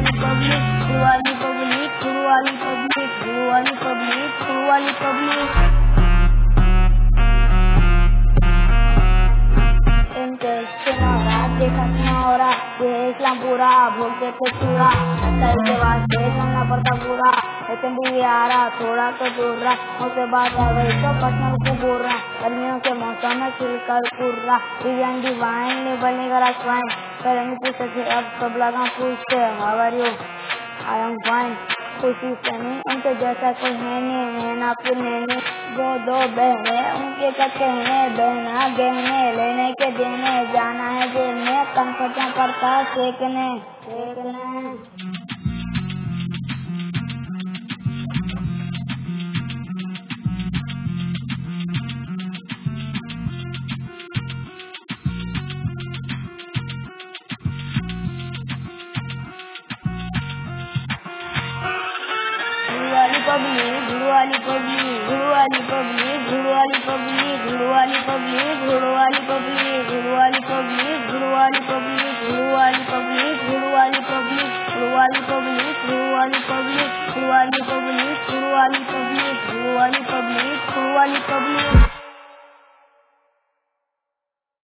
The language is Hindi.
इस्लाम पूरा भोगते थे चूरा, सही के वास्ते करना पड़ता पूरा, लेकिन भी आ रहा थोड़ा तो दूर रहा, उसके बाद आ गई तो पटना को बोल रहा, गर्मियों के मौसम में खिलकर पूर रहा, डिजाइन डिवाइन ने बने का स्वाइन, करेंगे पूछते थे अब सब लगा पूछते how are you, I am fine, खुशी से नहीं उनके जैसा कोई है नहीं, नैना फिर नैने वो दो बहने उनके कहने बहना गहने लेने के देने जाना है जेल में कंफर्टों पड़ता सेकने पब्लिक गुड़वाली पब्लिक गुड़वाली पब्लिक गुड़वाली पब्लिक गुड़वाली पब्लिक गुड़वाली पब्लिक गुड़वाली पब्लिक गुड़वाली पब्लिक गुड़वाली पब्लिक गुड़वाली पब्लिक गुड़वाली पब्लिक गुड़वाली पब्लिक गुड़वाली पब्लिक गुड़वाली पब्लिक गुड़वाली पब्लिक गुड़वाली पब्लिक